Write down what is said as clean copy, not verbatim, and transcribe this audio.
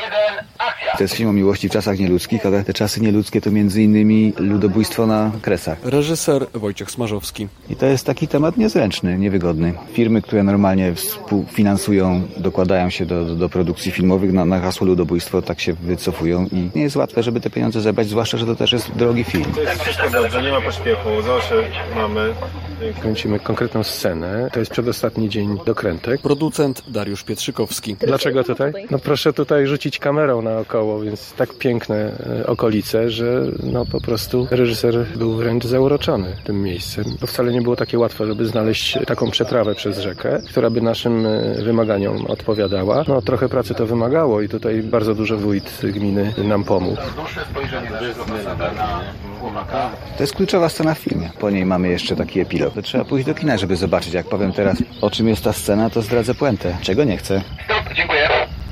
To jest film o miłości w czasach nieludzkich, ale te czasy nieludzkie to między innymi ludobójstwo na Kresach. Reżyser Wojciech Smarzowski. I to jest taki temat niezręczny, niewygodny. Firmy, które normalnie współfinansują, dokładają się do produkcji filmowych na hasło ludobójstwo, tak się wycofują i nie jest łatwe, żeby te pieniądze zebrać, zwłaszcza, że to też jest drogi film. To jest wszystko dobrze, nie ma pośpiechu. Zawsze mamy... Kręcimy konkretną scenę. To jest przedostatni dzień dokrętek. Producent Dariusz Pietrzykowski. Dlaczego tutaj? No proszę tutaj rzucić kamerą naokoło, więc tak piękne okolice, że no po prostu reżyser był wręcz zauroczony tym miejscem. Bo wcale nie było takie łatwe, żeby znaleźć taką przeprawę przez rzekę, która by naszym wymaganiom odpowiadała. No trochę pracy to wymagało i tutaj bardzo duży wójt gminy nam pomógł. To jest kluczowa scena w filmie. Po niej mamy jeszcze taki epilog. To trzeba pójść do kina, żeby zobaczyć. Jak powiem teraz, o czym jest ta scena, to zdradzę puentę. Czego nie chcę. Stop, dziękuję.